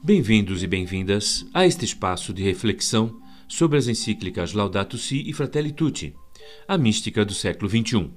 Bem-vindos e bem-vindas a este espaço de reflexão sobre as encíclicas Laudato Si e Fratelli Tutti, a mística do século XXI.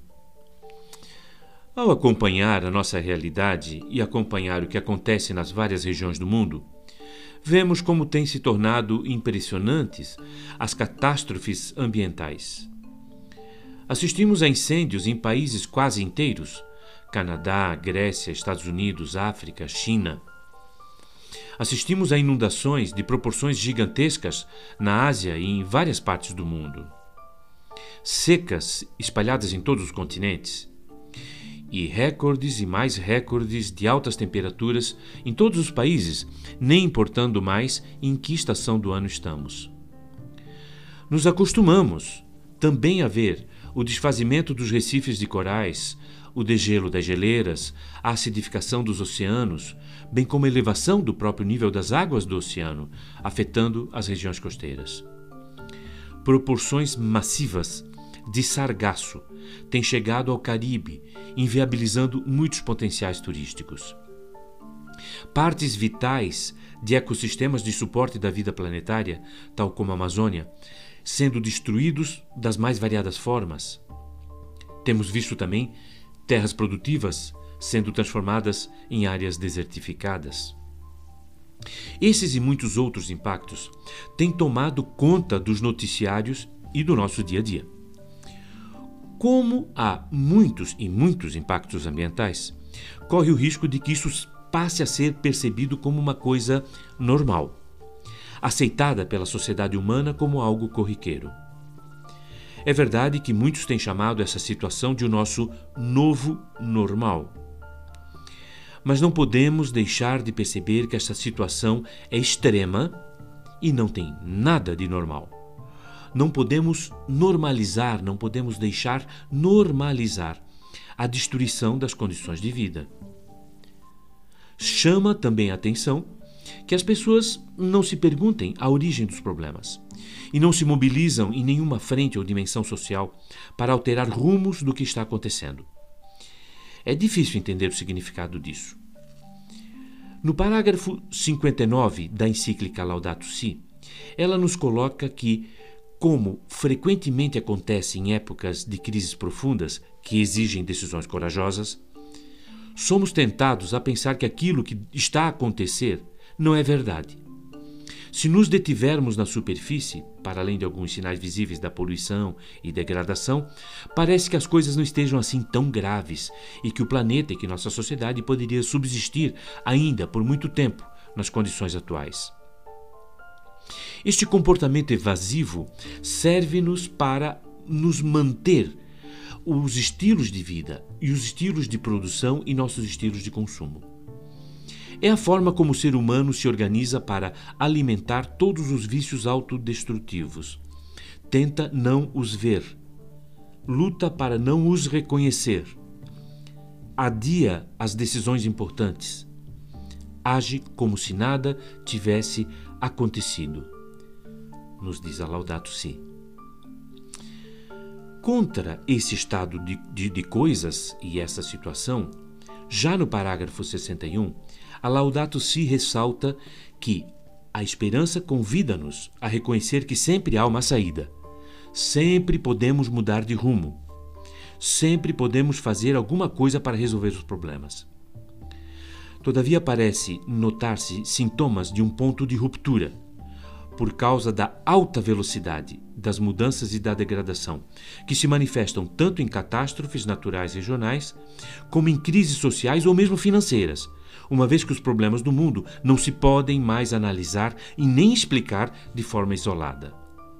Ao acompanhar a nossa realidade e acompanhar o que acontece nas várias regiões do mundo, vemos como têm se tornado impressionantes as catástrofes ambientais. Assistimos a incêndios em países quase inteiros: Canadá, Grécia, Estados Unidos, África, China. Assistimos a inundações de proporções gigantescas na Ásia e em várias partes do mundo. Secas espalhadas em todos os continentes. E recordes e mais recordes de altas temperaturas em todos os países, nem importando mais em que estação do ano estamos. Nos acostumamos também a ver o desfazimento dos recifes de corais, o degelo das geleiras, a acidificação dos oceanos, bem como a elevação do próprio nível das águas do oceano, afetando as regiões costeiras. Proporções massivas de sargaço têm chegado ao Caribe, inviabilizando muitos potenciais turísticos. Partes vitais de ecossistemas de suporte da vida planetária, tal como a Amazônia, sendo destruídos das mais variadas formas. Temos visto também terras produtivas sendo transformadas em áreas desertificadas. Esses e muitos outros impactos têm tomado conta dos noticiários e do nosso dia a dia. Como há muitos e muitos impactos ambientais, corre o risco de que isso passe a ser percebido como uma coisa normal, aceitada pela sociedade humana como algo corriqueiro. É verdade que muitos têm chamado essa situação de o nosso novo normal. Mas não podemos deixar de perceber que esta situação é extrema e não tem nada de normal. Não podemos normalizar, não podemos deixar normalizar a destruição das condições de vida. Chama também a atenção que as pessoas não se perguntem a origem dos problemas e não se mobilizam em nenhuma frente ou dimensão social para alterar rumos do que está acontecendo. É difícil entender o significado disso. No parágrafo 59 da encíclica Laudato Si, ela nos coloca que, como frequentemente acontece em épocas de crises profundas que exigem decisões corajosas, somos tentados a pensar que aquilo que está a acontecer não é verdade. Se nos detivermos na superfície, para além de alguns sinais visíveis da poluição e degradação, parece que as coisas não estejam assim tão graves e que o planeta e que nossa sociedade poderia subsistir ainda por muito tempo nas condições atuais. Este comportamento evasivo serve-nos para nos manter os estilos de vida e os estilos de produção e nossos estilos de consumo. É a forma como o ser humano se organiza para alimentar todos os vícios autodestrutivos. Tenta não os ver. Luta para não os reconhecer. Adia as decisões importantes. Age como se nada tivesse acontecido. Nos diz a Laudato Si. Contra esse estado de coisas e essa situação, já no parágrafo 61, a Laudato Si ressalta que a esperança convida-nos a reconhecer que sempre há uma saída. Sempre podemos mudar de rumo. Sempre podemos fazer alguma coisa para resolver os problemas. Todavia parece notar-se sintomas de um ponto de ruptura, por causa da alta velocidade das mudanças e da degradação, que se manifestam tanto em catástrofes naturais regionais, como em crises sociais ou mesmo financeiras, uma vez que os problemas do mundo não se podem mais analisar e nem explicar de forma isolada.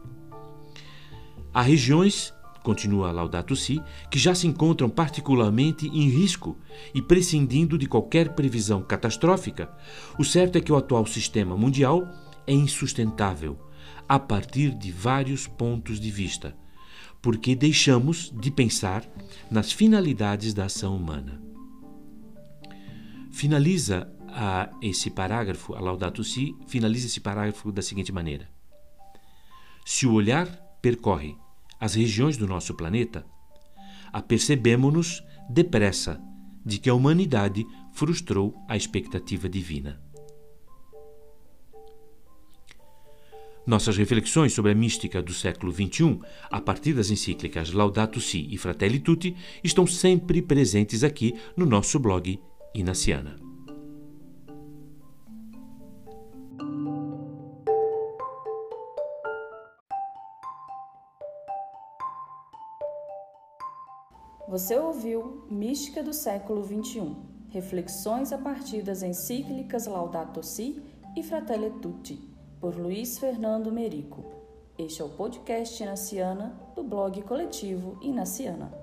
Há regiões, continua Laudato Si, que já se encontram particularmente em risco e prescindindo de qualquer previsão catastrófica. O certo é que o atual sistema mundial é insustentável a partir de vários pontos de vista, porque deixamos de pensar nas finalidades da ação humana. Finaliza esse parágrafo, a Laudato Si finaliza esse parágrafo da seguinte maneira: se o olhar percorre as regiões do nosso planeta, apercebemo-nos depressa de que a humanidade frustrou a expectativa divina. Nossas reflexões sobre a mística do século XXI, a partir das encíclicas Laudato Si e Fratelli Tutti, estão sempre presentes aqui no nosso blog Inaciana. Você ouviu Mística do século XXI, reflexões a partir das encíclicas Laudato Si e Fratelli Tutti, por Luiz Fernando Merico. Este é o podcast Inaciana, do blog coletivo Inaciana.